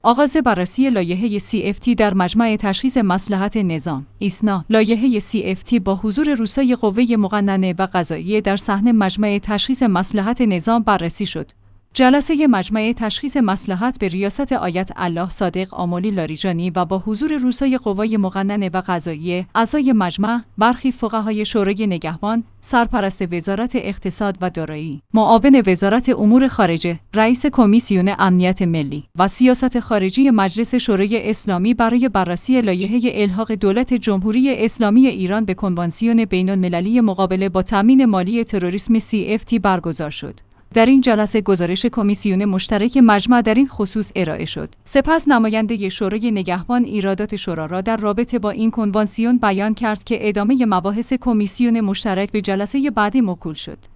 آغاز بررسی لایحه CFT در مجمع تشخیص مصلحت نظام ایسنا. لایحه CFT با حضور روسای قوه مقننه و قضاییه در صحن مجمع تشخیص مصلحت نظام بررسی شد. جلسه مجمع تشخیص مصلحت به ریاست آیت الله صادق آملی لاریجانی و با حضور روسای قوای مقننه و قضاییه، اعضای مجمع، برخی فقهای شورای نگهبان، سرپرست وزارت اقتصاد و دارایی، معاون وزارت امور خارجه، رئیس کمیسیون امنیت ملی و سیاست خارجی مجلس شورای اسلامی برای بررسی لایحه الحاق دولت جمهوری اسلامی ایران به کنوانسیون بین‌المللی مقابله با تامین مالی تروریسم CFT برگزار شد. در این جلسه گزارش کمیسیون مشترک مجمع در این خصوص ارائه شد. سپس نماینده شورای نگهبان ایرادات شورا را در رابطه با این کنوانسیون بیان کرد که ادامه مباحث کمیسیون مشترک به جلسه بعدی موکول شد.